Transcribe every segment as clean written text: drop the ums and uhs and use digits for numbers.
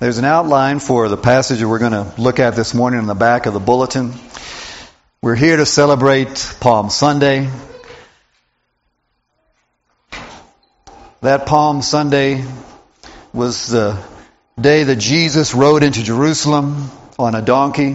There's an outline for the passage that we're going to look at this morning in the back of the bulletin. We're here to celebrate Palm Sunday. That Palm Sunday was the day that Jesus rode into Jerusalem on a donkey.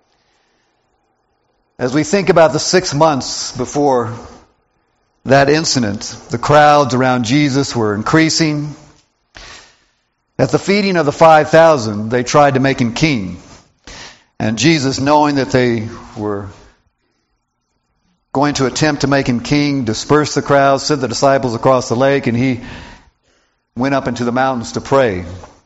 As we think about the 6 months before that incident, the crowds around Jesus were increasing. At the feeding of the 5,000, they tried to make him king. And Jesus, knowing that they were going to attempt to make him king, dispersed the crowds, sent the disciples across the lake, and he went up into the mountains to pray.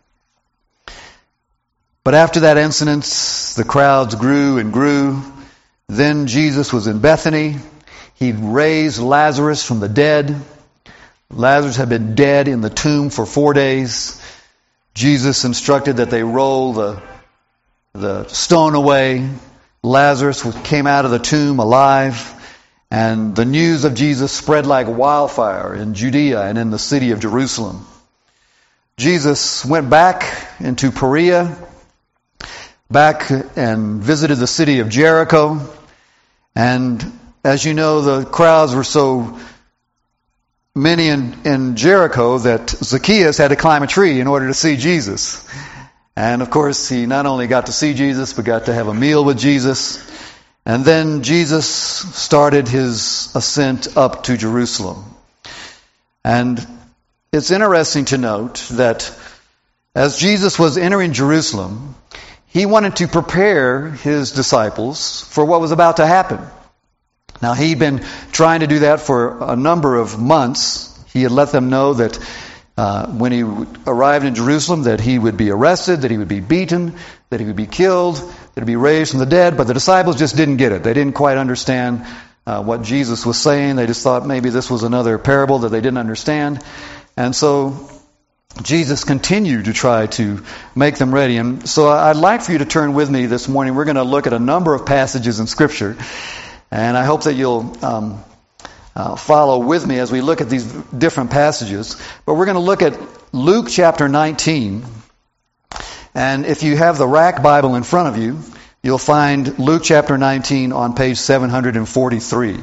But after that incident, the crowds grew and grew. Then Jesus was in Bethany. He raised Lazarus from the dead. Lazarus had been dead in the tomb for 4 days. Jesus instructed that they roll the stone away. Lazarus came out of the tomb alive. And the news of Jesus spread like wildfire in Judea and in the city of Jerusalem. Jesus went back into Perea, back and visited the city of Jericho. And as you know, the crowds were so many in Jericho that Zacchaeus had to climb a tree in order to see Jesus. And of course, he not only got to see Jesus, but got to have a meal with Jesus. And then Jesus started his ascent up to Jerusalem. And it's interesting to note that as Jesus was entering Jerusalem, he wanted to prepare his disciples for what was about to happen. Now, he'd been trying to do that for a number of months. He had let them know that when he arrived in Jerusalem, that he would be arrested, that he would be beaten, that he would be killed, that he'd be raised from the dead. But the disciples just didn't get it. They didn't quite understand what Jesus was saying. They just thought maybe this was another parable that they didn't understand. And so Jesus continued to try to make them ready. And so I'd like for you to turn with me this morning. We're going to look at a number of passages in Scripture. And I hope that you'll follow with me as we look at these different passages. But we're going to look at Luke chapter 19. And if you have the Rack Bible in front of you, you'll find Luke chapter 19 on page 743.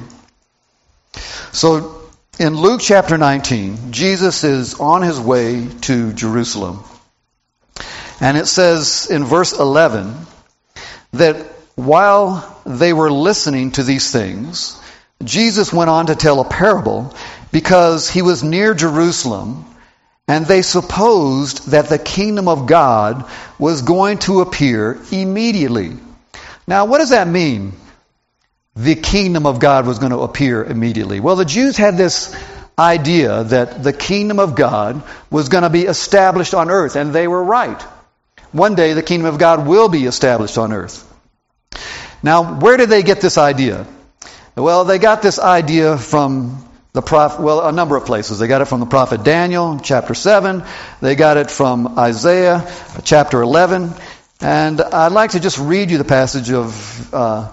So in Luke chapter 19, Jesus is on his way to Jerusalem. And it says in verse 11 that while they were listening to these things, Jesus went on to tell a parable because he was near Jerusalem and they supposed that the kingdom of God was going to appear immediately. Now, what does that mean? The kingdom of God was going to appear immediately. Well, the Jews had this idea that the kingdom of God was going to be established on earth, and they were right. One day the kingdom of God will be established on earth. Now, where did they get this idea? Well, they got this idea from the prophet, a number of places. They got it from the prophet Daniel, chapter 7. They got it from Isaiah, chapter 11. And I'd like to just read you the passage of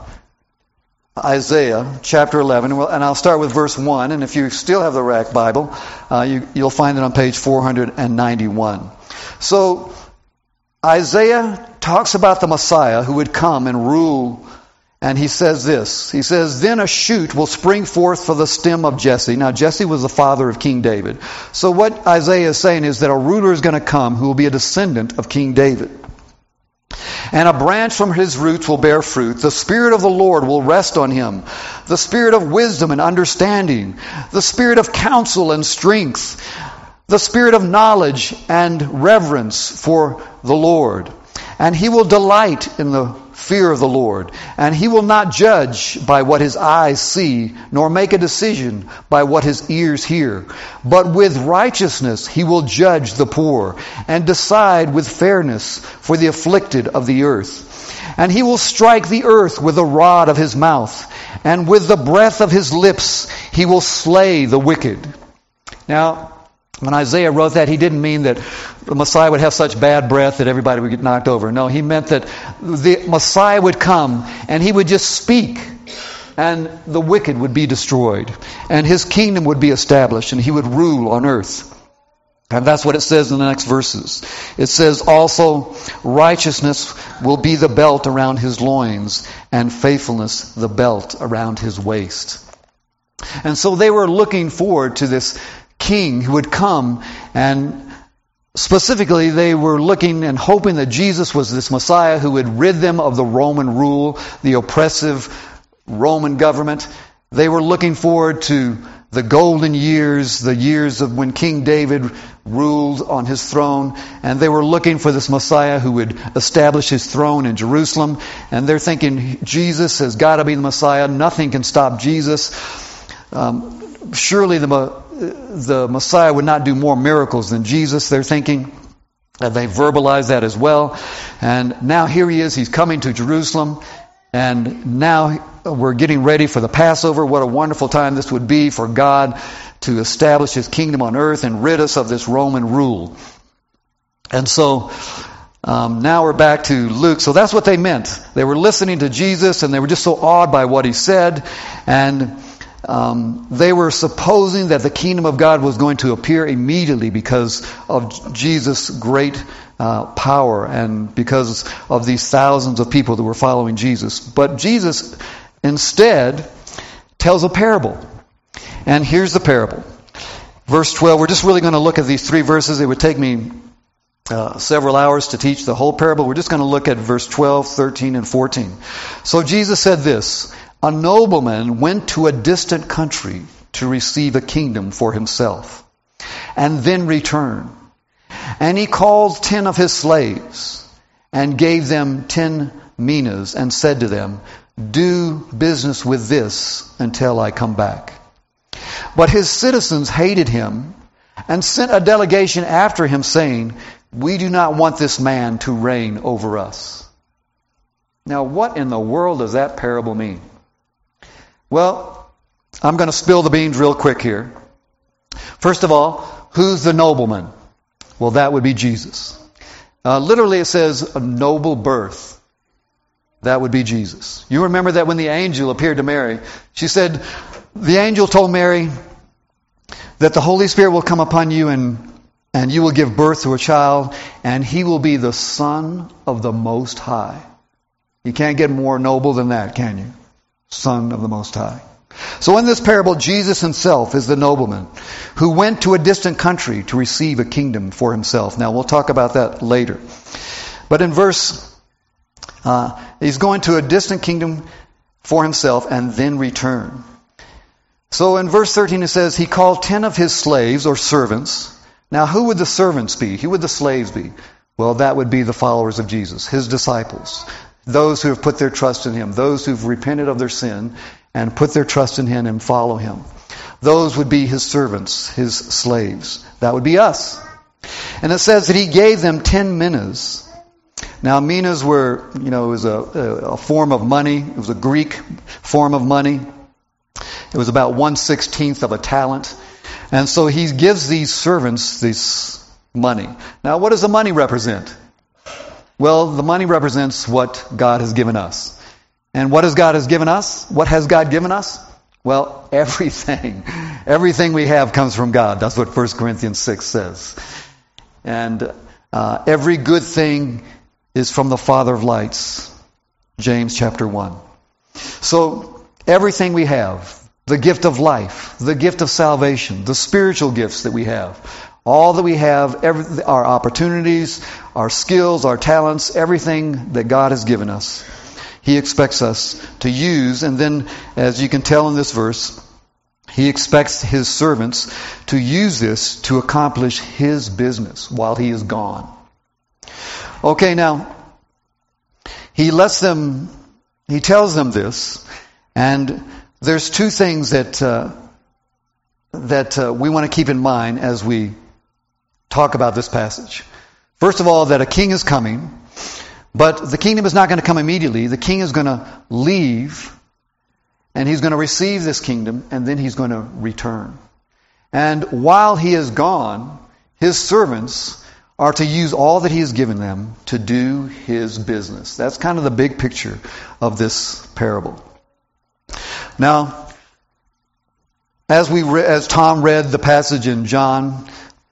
Isaiah, chapter 11. And I'll start with verse 1. And if you still have the Rack Bible, you'll find it on page 491. So, Isaiah talks about the Messiah who would come and rule. And he says this. He says, "Then a shoot will spring forth for the stem of Jesse." Now, Jesse was the father of King David. So what Isaiah is saying is that a ruler is going to come who will be a descendant of King David. "And a branch from his roots will bear fruit. The Spirit of the Lord will rest on him. The Spirit of wisdom and understanding. The Spirit of counsel and strength. The Spirit of knowledge and reverence for the Lord. And he will delight in the fear of the Lord. And he will not judge by what his eyes see, nor make a decision by what his ears hear. But with righteousness he will judge the poor, and decide with fairness for the afflicted of the earth. And he will strike the earth with the rod of his mouth, and with the breath of his lips he will slay the wicked." Now, when Isaiah wrote that, he didn't mean that the Messiah would have such bad breath that everybody would get knocked over. No, he meant that the Messiah would come and he would just speak and the wicked would be destroyed and his kingdom would be established and he would rule on earth. And that's what it says in the next verses. It says, also, righteousness will be the belt around his loins, and faithfulness the belt around his waist. And so they were looking forward to this king who would come, and specifically they were looking and hoping that Jesus was this Messiah who would rid them of the Roman rule, the oppressive Roman government. They were looking forward to the golden years, the years of when King David ruled on his throne, and they were looking for this Messiah who would establish his throne in Jerusalem. And they're thinking, Jesus has got to be the Messiah. Nothing can stop Jesus. Surely the Messiah would not do more miracles than Jesus, they're thinking. And they verbalize that as well. And now here he is. He's coming to Jerusalem. And now we're getting ready for the Passover. What a wonderful time this would be for God to establish his kingdom on earth and rid us of this Roman rule. And so now we're back to Luke. So that's what they meant. They were listening to Jesus, and they were just so awed by what he said. And they were supposing that the kingdom of God was going to appear immediately because of Jesus' great power and because of these thousands of people that were following Jesus. But Jesus instead tells a parable. And here's the parable. Verse 12, we're just really going to look at these three verses. It would take me several hours to teach the whole parable. We're just going to look at verse 12, 13, and 14. So Jesus said this, a nobleman went to a distant country to receive a kingdom for himself, and then return. And he called 10 of his slaves, and gave them 10 minas, and said to them, do business with this until I come back. But his citizens hated him, and sent a delegation after him, saying, we do not want this man to reign over us. Now, what in the world does that parable mean? Well, I'm going to spill the beans real quick here. First of all, who's the nobleman? Well, that would be Jesus. Literally it says a noble birth. That would be Jesus. You remember that when the angel appeared to Mary, she said, the angel told Mary that the Holy Spirit will come upon you and you will give birth to a child, and he will be the Son of the Most High. You can't get more noble than that, can you? Son of the Most High. So in this parable, Jesus himself is the nobleman who went to a distant country to receive a kingdom for himself. Now, we'll talk about that later. But in he's going to a distant kingdom for himself and then return. So in verse 13 it says, he called 10 of his slaves or servants. Now, who would the servants be? Who would the slaves be? Well, that would be the followers of Jesus, his disciples. Those who have put their trust in him. Those who've repented of their sin and put their trust in him and follow him. Those would be his servants, his slaves. That would be us. And it says that he gave them 10 minas. Now, minas were, it was a form of money. It was a Greek form of money. It was about 1/16 of a talent. And so he gives these servants this money. Now, what does the money represent? Well, the money represents what God has given us. And what has God given us? What has God given us? Well, everything. Everything we have comes from God. That's what 1 Corinthians 6 says. And every good thing is from the Father of lights. James chapter 1. So, everything we have, the gift of life, the gift of salvation, the spiritual gifts that we have, all that we have, our opportunities, our skills, our talents, everything that God has given us, he expects us to use. And then, as you can tell in this verse, he expects his servants to use this to accomplish his business while he is gone. Okay, now, he tells them this, and there's two things that we want to keep in mind as we talk about this passage. First of all, that a king is coming, but the kingdom is not going to come immediately. The king is going to leave, and he's going to receive this kingdom, and then he's going to return. And while he is gone, his servants are to use all that he has given them to do his business. That's kind of the big picture of this parable. Now, as Tom read the passage in John,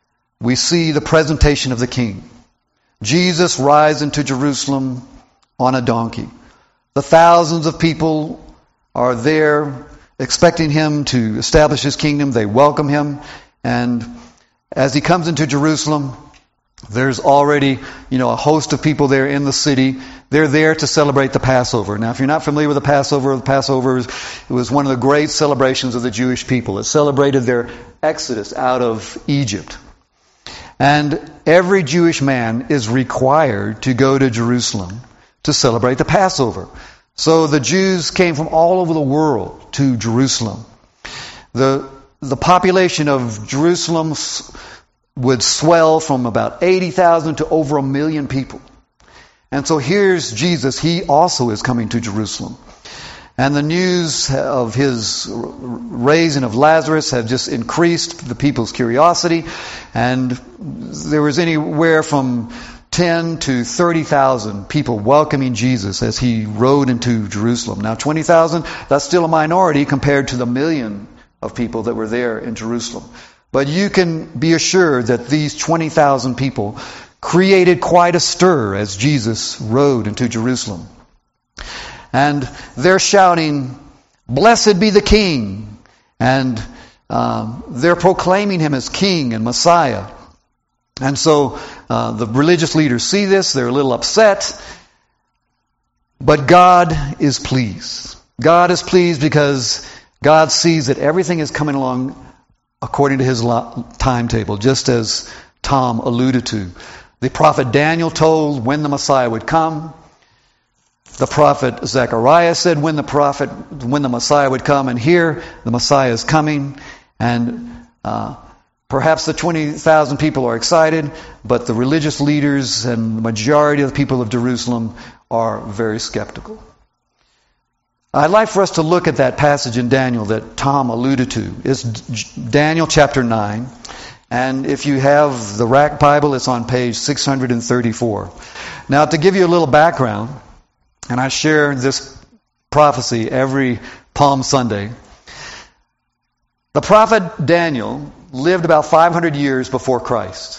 we see the presentation of the king. Jesus rides into Jerusalem on a donkey. The thousands of people are there expecting him to establish his kingdom. They welcome him. And as he comes into Jerusalem, there's already, a host of people there in the city. They're there to celebrate the Passover. Now, if you're not familiar with the Passover it was one of the great celebrations of the Jewish people. It celebrated their exodus out of Egypt. And every Jewish man is required to go to Jerusalem to celebrate the Passover. So the Jews came from all over the world to Jerusalem. The population of Jerusalem would swell from about 80,000 to over 1 million people. And so here's Jesus. He also is coming to Jerusalem. And the news of his raising of Lazarus had just increased the people's curiosity. And there was anywhere from 10 to 30,000 people welcoming Jesus as he rode into Jerusalem. Now 20,000, that's still a minority compared to the million of people that were there in Jerusalem. But you can be assured that these 20,000 people created quite a stir as Jesus rode into Jerusalem. And they're shouting, "Blessed be the King!" And they're proclaiming him as King and Messiah. And so the religious leaders see this. They're a little upset. But God is pleased. God is pleased because God sees that everything is coming along according to his timetable, just as Tom alluded to. The prophet Daniel told when the Messiah would come. The prophet Zechariah said when the Messiah would come, and here the Messiah is coming. And perhaps the 20,000 people are excited, but the religious leaders and the majority of the people of Jerusalem are very skeptical. I'd like for us to look at that passage in Daniel that Tom alluded to. It's Daniel chapter 9. And if you have the Rack Bible, it's on page 634. Now, to give you a little background, and I share this prophecy every Palm Sunday, the prophet Daniel lived about 500 years before Christ.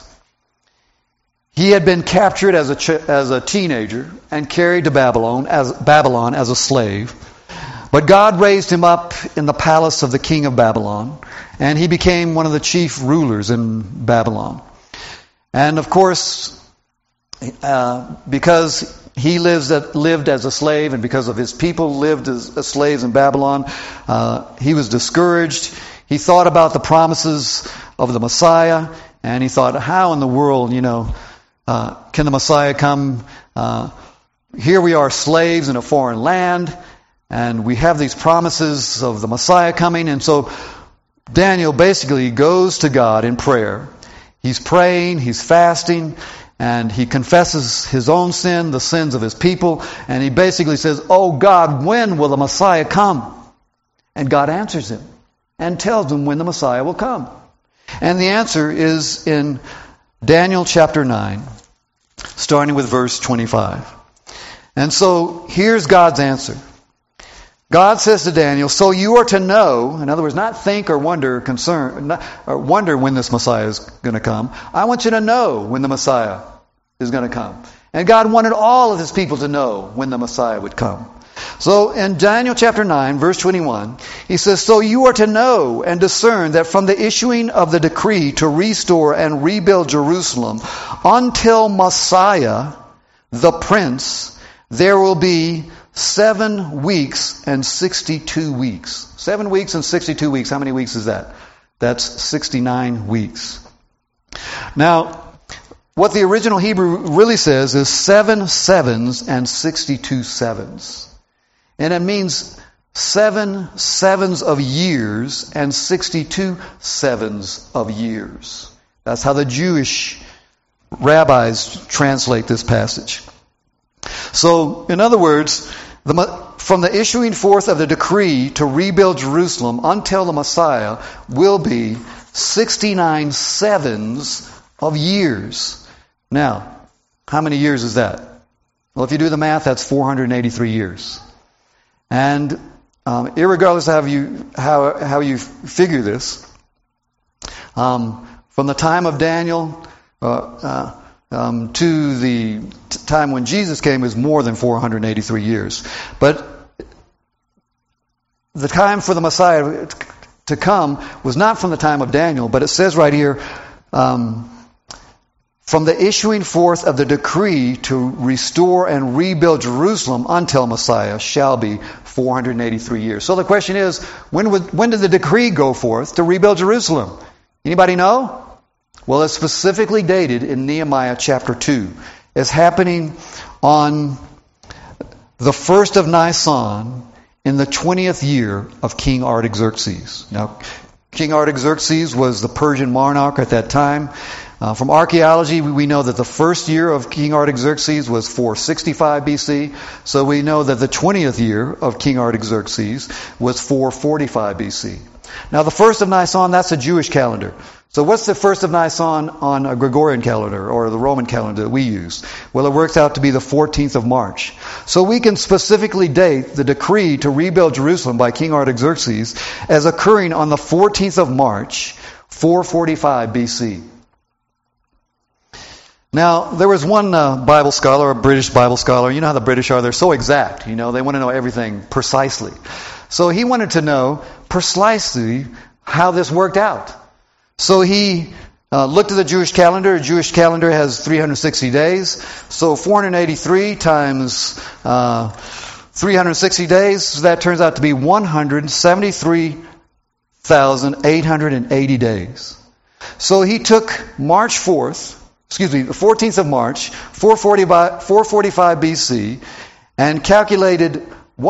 He had been captured as a teenager and carried to Babylon as a slave. But God raised him up in the palace of the king of Babylon, and he became one of the chief rulers in Babylon. And of course, because he lived as a slave, and because of his people lived as slaves in Babylon, he was discouraged. He thought about the promises of the Messiah, and he thought, how in the world, can the Messiah come? Here we are slaves in a foreign land, and we have these promises of the Messiah coming. And so Daniel basically goes to God in prayer. He's praying, he's fasting, and he confesses his own sin, the sins of his people, and he basically says, "Oh God, when will the Messiah come?" And God answers him and tells him when the Messiah will come. And the answer is in Daniel chapter 9, starting with verse 25. And so here's God's answer. God says to Daniel, "So you are to know," in other words, not think or wonder, wonder when this Messiah is going to come. I want you to know when the Messiah is going to come. And God wanted all of his people to know when the Messiah would come. So in Daniel chapter 9, verse 21, he says, "So you are to know and discern that from the issuing of the decree to restore and rebuild Jerusalem until Messiah, the Prince, there will be 7 weeks and 62 weeks. 7 weeks and 62 weeks. How many weeks is that? That's 69 weeks. Now, what the original Hebrew really says is 7 sevens and 62 sevens. And it means 7 sevens of years and 62 sevens of years. That's how the Jewish rabbis translate this passage. So, in other words, from the issuing forth of the decree to rebuild Jerusalem until the Messiah will be 69 sevens of years. Now, how many years is that? Well, if you do the math, that's 483 years. And irregardless of how you figure this, From the time of Daniel to the time when Jesus came is more than 483 years. But the time for the Messiah to come was not from the time of Daniel, but it says right here, from the issuing forth of the decree to restore and rebuild Jerusalem until Messiah shall be 483 years. So the question is, when did the decree go forth to rebuild Jerusalem? Anybody know? Well, it's specifically dated in Nehemiah chapter 2. It's happening on the 1st of Nisan in the 20th year of King Artaxerxes. Now, King Artaxerxes was the Persian monarch at that time. From archaeology, we know that the first year of King Artaxerxes was 465 BC. So we know that the 20th year of King Artaxerxes was 445 BC. Now, the 1st of Nisan, that's a Jewish calendar. So what's the 1st of Nisan on a Gregorian calendar or the Roman calendar that we use? Well, it works out to be the 14th of March. So we can specifically date the decree to rebuild Jerusalem by King Artaxerxes as occurring on the 14th of March, 445 BC. Now, there was one Bible scholar, a British Bible scholar. You know how the British are. They're so exact. You know, they want to know everything precisely. So he wanted to know precisely how this worked out. So he looked at the Jewish calendar. The Jewish calendar has 360 days. So 483 times 360 days, so that turns out to be 173,880 days. So he took the 14th of March, 445 BC, and calculated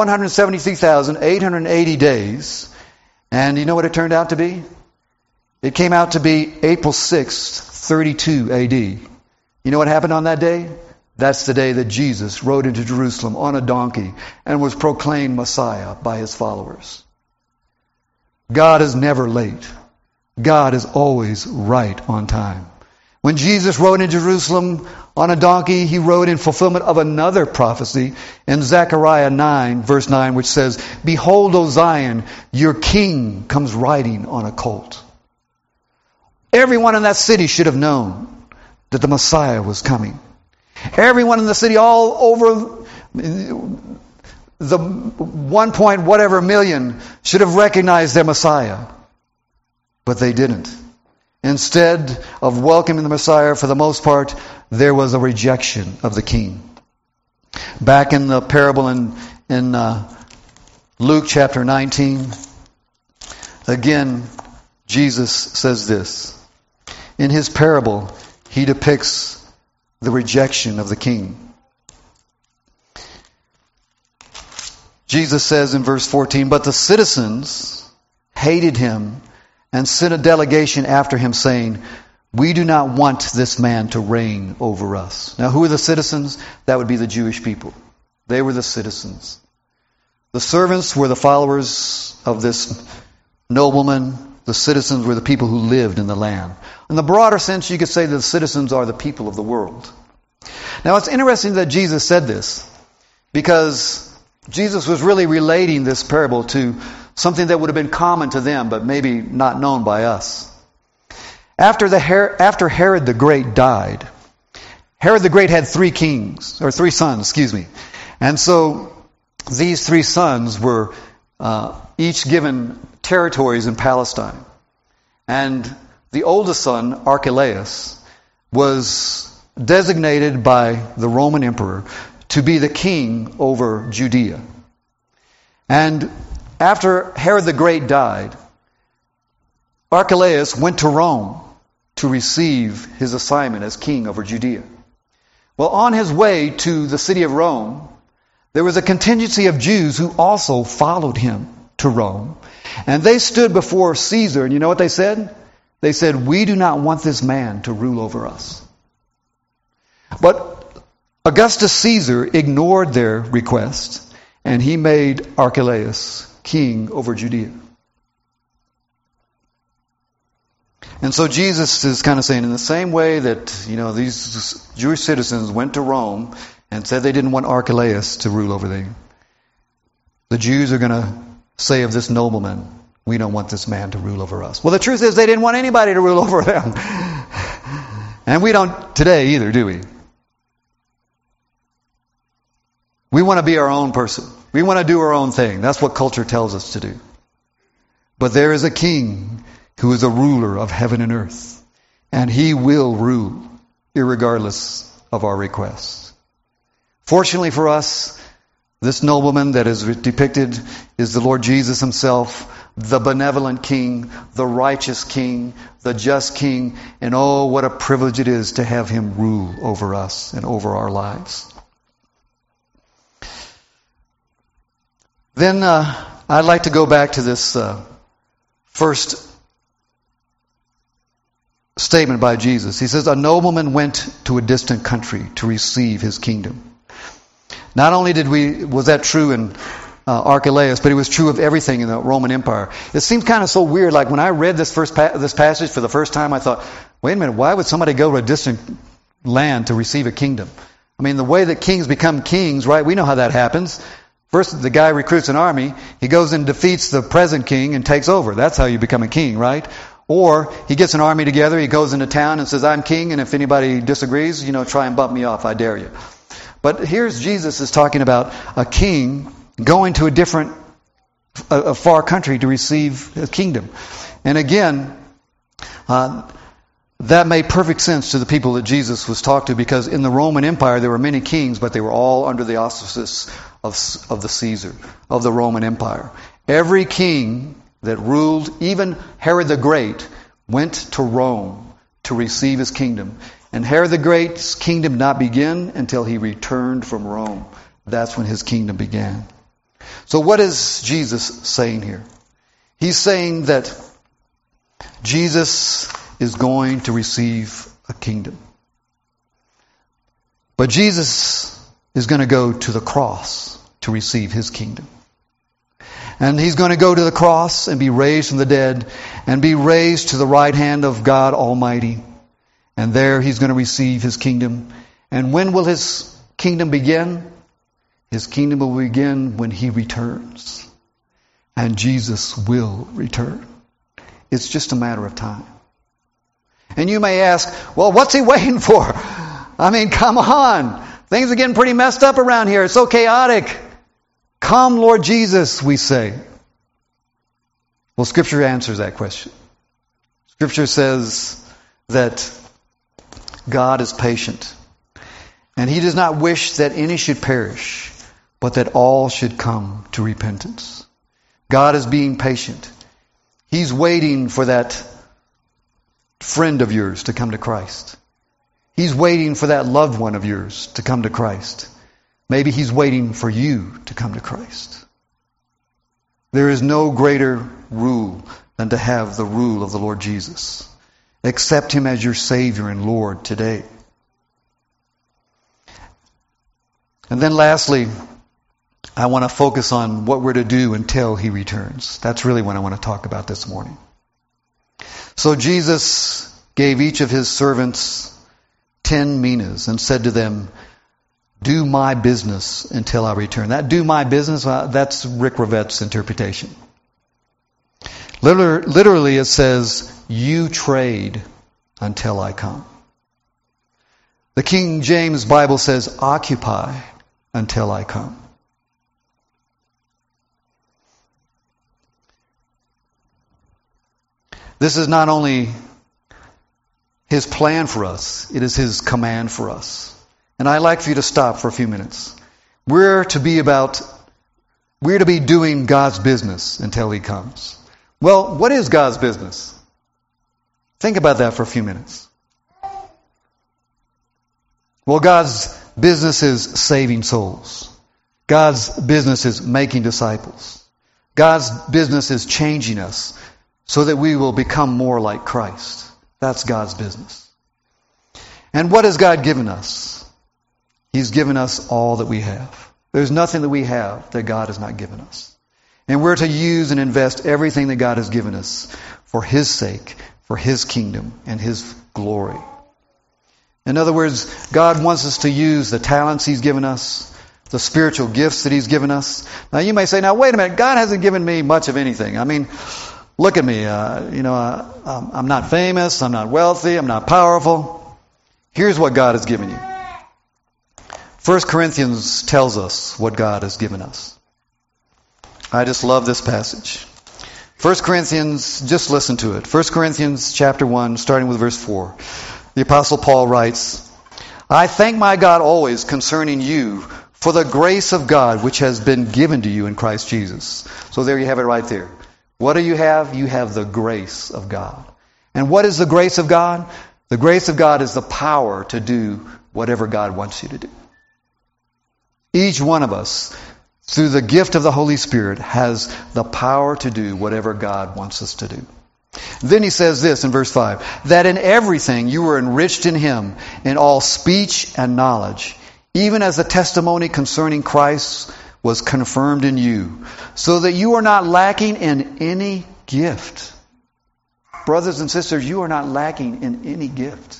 173,880 days. And you know what it turned out to be? It came out to be April 6th, 32 AD. You know what happened on that day? That's the day that Jesus rode into Jerusalem on a donkey and was proclaimed Messiah by his followers. God is never late. God is always right on time. When Jesus rode in Jerusalem on a donkey, he rode in fulfillment of another prophecy in Zechariah 9, verse 9, which says, "Behold, O Zion, your king comes riding on a colt." Everyone in that city should have known that the Messiah was coming. Everyone in the city, all over the 1 point whatever million, should have recognized their Messiah. But they didn't. Instead of welcoming the Messiah, for the most part, there was a rejection of the king. Back in the parable in Luke chapter 19, again, Jesus says this. In his parable, he depicts the rejection of the king. Jesus says in verse 14, "But the citizens hated him and sent a delegation after him, saying, 'We do not want this man to reign over us.'" Now, who are the citizens? That would be the Jewish people. They were the citizens. The servants were the followers of this nobleman. The citizens were the people who lived in the land. In the broader sense, you could say that the citizens are the people of the world. Now, it's interesting that Jesus said this, because Jesus was really relating this parable to something that would have been common to them, but maybe not known by us. After Herod the Great died, Herod the Great had three sons, And so these three sons were each given territories in Palestine. And the oldest son, Archelaus, was designated by the Roman emperor to be the king over Judea. And after Herod the Great died, Archelaus went to Rome to receive his assignment as king over Judea. Well, on his way to the city of Rome, there was a contingency of Jews who also followed him to Rome. And they stood before Caesar, and you know what they said? They said, "We do not want this man to rule over us." But Augustus Caesar ignored their request, and he made Archelaus king over Judea. And so Jesus is kind of saying, in the same way that, these Jewish citizens went to Rome and said they didn't want Archelaus to rule over them, the Jews are going to say of this nobleman, We don't want this man to rule over us. Well, the truth is they didn't want anybody to rule over them. And we don't today either, do we? We want to be our own person. We want to do our own thing. That's what culture tells us to do. But there is a king who is a ruler of heaven and earth. And he will rule, irregardless of our requests. Fortunately for us, this nobleman that is depicted is the Lord Jesus himself, the benevolent king, the righteous king, the just king. And oh, what a privilege it is to have him rule over us and over our lives. Then I'd like to go back to this first statement by Jesus. He says, a nobleman went to a distant country to receive his kingdom. Not only was that true in Archelaus, but it was true of everything in the Roman Empire. It seems kind of so weird. Like when I read this passage for the first time, I thought, wait a minute, why would somebody go to a distant land to receive a kingdom? I mean, the way that kings become kings, right? We know how that happens. First, the guy recruits an army. He goes and defeats the present king and takes over. That's how you become a king, right? Or he gets an army together. He goes into town and says, I'm king, and if anybody disagrees, try and bump me off. I dare you. But here's Jesus is talking about a king going to a far country to receive a kingdom. And again, that made perfect sense to the people that Jesus was talking to, because in the Roman Empire there were many kings, but they were all under the auspices of the Caesar, of the Roman Empire. Every king that ruled, even Herod the Great, went to Rome to receive his kingdom. And Herod the Great's kingdom did not begin until he returned from Rome. That's when his kingdom began. So what is Jesus saying here? He's saying that Jesus is going to receive a kingdom. But Jesus is going to go to the cross to receive his kingdom. And he's going to go to the cross and be raised from the dead and be raised to the right hand of God Almighty. And there he's going to receive his kingdom. And when will his kingdom begin? His kingdom will begin when he returns. And Jesus will return. It's just a matter of time. And you may ask, well, what's he waiting for? I mean, come on. Things are getting pretty messed up around here. It's so chaotic. Come, Lord Jesus, we say. Well, Scripture answers that question. Scripture says that God is patient. And he does not wish that any should perish, but that all should come to repentance. God is being patient. He's waiting for that friend of yours to come to Christ. He's waiting for that loved one of yours to come to Christ. Maybe he's waiting for you to come to Christ. There is no greater rule than to have the rule of the Lord Jesus. Accept him as your Savior and Lord today. And then lastly, I want to focus on what we're to do until he returns. That's really what I want to talk about this morning. So Jesus gave each of his servants 10 minas and said to them, do my business until I return. That do my business, that's Rick Rivette's interpretation. Literally it says, you trade until I come. The King James Bible says, occupy until I come. This is not only his plan for us, it is his command for us. And I'd like for you to stop for a few minutes. We're to be doing God's business until he comes. Well, what is God's business? Think about that for a few minutes. Well, God's business is saving souls. God's business is making disciples. God's business is changing us so that we will become more like Christ. That's God's business. And what has God given us? He's given us all that we have. There's nothing that we have that God has not given us. And we're to use and invest everything that God has given us for his sake, for his kingdom, and his glory. In other words, God wants us to use the talents he's given us, the spiritual gifts that he's given us. Now you may say, now wait a minute, God hasn't given me much of anything. I mean, Look at me. I'm not famous. I'm not wealthy. I'm not powerful. Here's what God has given you. 1 Corinthians tells us what God has given us. I just love this passage. 1 Corinthians, just listen to it. 1 Corinthians chapter 1, starting with verse 4. The Apostle Paul writes, I thank my God always concerning you for the grace of God which has been given to you in Christ Jesus. So there you have it right there. What do you have? You have the grace of God. And what is the grace of God? The grace of God is the power to do whatever God wants you to do. Each one of us, through the gift of the Holy Spirit, has the power to do whatever God wants us to do. Then he says this in verse 5, that in everything you were enriched in Him, in all speech and knowledge, even as the testimony concerning Christ was confirmed in you, so that you are not lacking in any gift. Brothers and sisters, you are not lacking in any gift.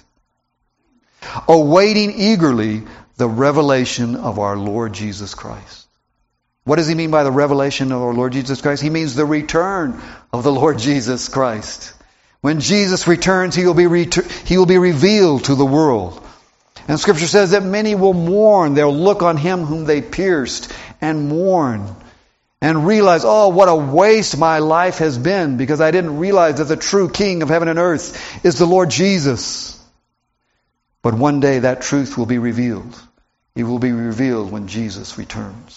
Awaiting eagerly the revelation of our Lord Jesus Christ. What does he mean by the revelation of our Lord Jesus Christ? He means the return of the Lord Jesus Christ. When Jesus returns, He will be revealed to the world. And Scripture says that many will mourn. They'll look on Him whom they pierced and mourn and realize, oh, what a waste my life has been, because I didn't realize that the true King of heaven and earth is the Lord Jesus. But one day that truth will be revealed. It will be revealed when Jesus returns.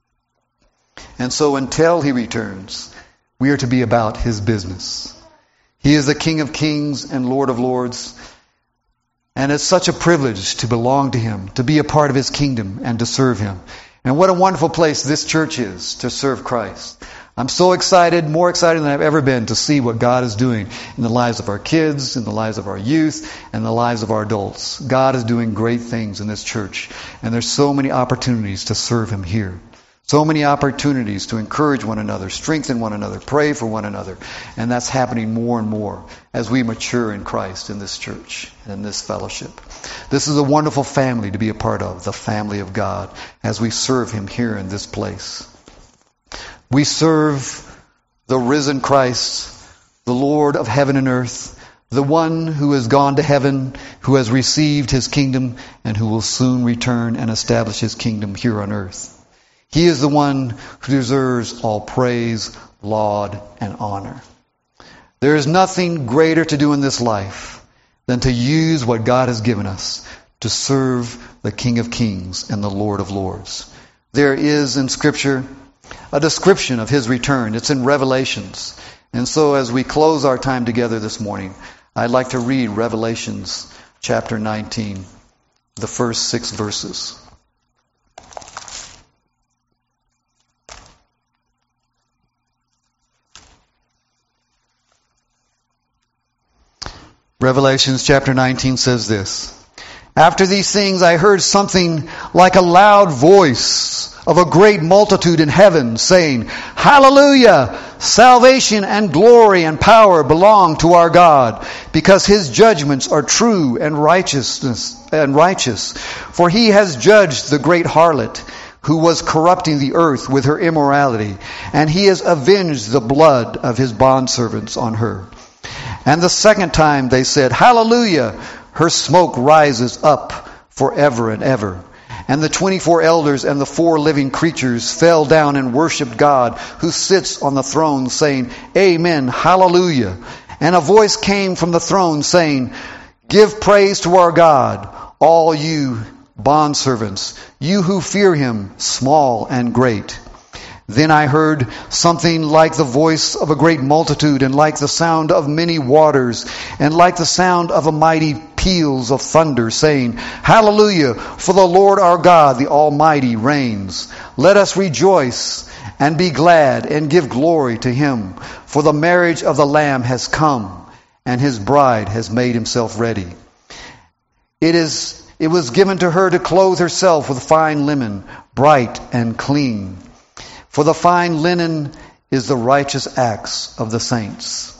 And so until He returns, we are to be about His business. He is the King of kings and Lord of lords. And it's such a privilege to belong to Him, to be a part of His kingdom and to serve Him. And what a wonderful place this church is to serve Christ. I'm so excited, more excited than I've ever been, to see what God is doing in the lives of our kids, in the lives of our youth, and the lives of our adults. God is doing great things in this church. And there's so many opportunities to serve Him here. So many opportunities to encourage one another, strengthen one another, pray for one another. And that's happening more and more as we mature in Christ in this church and in this fellowship. This is a wonderful family to be a part of, the family of God, as we serve Him here in this place. We serve the risen Christ, the Lord of heaven and earth, the one who has gone to heaven, who has received His kingdom, and who will soon return and establish His kingdom here on earth. He is the one who deserves all praise, laud, and honor. There is nothing greater to do in this life than to use what God has given us to serve the King of Kings and the Lord of Lords. There is in Scripture a description of His return. It's in Revelations. And so as we close our time together this morning, I'd like to read Revelations chapter 19, the first 6 verses. Revelations chapter 19 says this. After these things I heard something like a loud voice of a great multitude in heaven saying, Hallelujah! Salvation and glory and power belong to our God, because His judgments are true and righteous. For He has judged the great harlot, who was corrupting the earth with her immorality, and He has avenged the blood of His bondservants on her. And the second time they said, Hallelujah! Her smoke rises up forever and ever. And the 24 elders and the 4 living creatures fell down and worshipped God, who sits on the throne, saying, Amen, Hallelujah. And a voice came from the throne saying, Give praise to our God, all you bondservants, you who fear Him, small and great. Then I heard something like the voice of a great multitude, and like the sound of many waters, and like the sound of a mighty peals of thunder, saying, Hallelujah! For the Lord our God, the Almighty, reigns. Let us rejoice and be glad and give glory to Him. For the marriage of the Lamb has come, and His bride has made Himself ready. It was given to her to clothe herself with fine linen, bright and clean. For the fine linen is the righteous acts of the saints.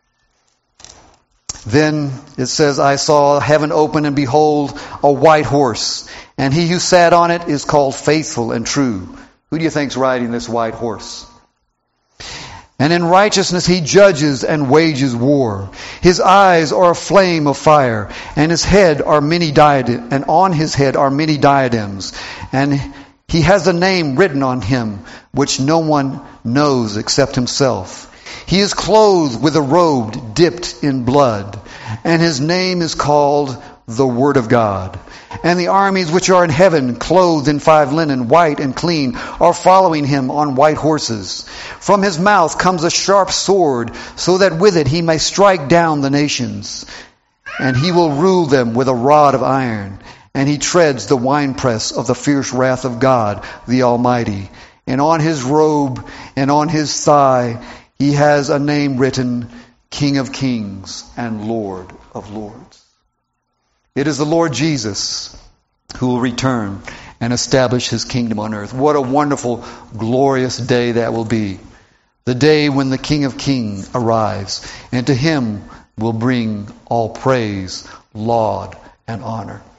Then it says, I saw heaven open, and behold, a white horse. And He who sat on it is called Faithful and True. Who do you think's riding this white horse? And in righteousness he judges and wages war. His eyes are a flame of fire, and his head are many and on his head are many diadems. And he has a name written on him which no one knows except himself. He is clothed with a robe dipped in blood, and his name is called the Word of God. And the armies which are in heaven, clothed in fine linen, white and clean, are following him on white horses. From his mouth comes a sharp sword, so that with it he may strike down the nations. And he will rule them with a rod of iron. And he treads the winepress of the fierce wrath of God, the Almighty. And on his robe and on his thigh he has a name written, King of Kings and Lord of Lords. It is the Lord Jesus who will return and establish his kingdom on earth. What a wonderful, glorious day that will be. The day when the King of Kings arrives, and to him will bring all praise, laud, and honor.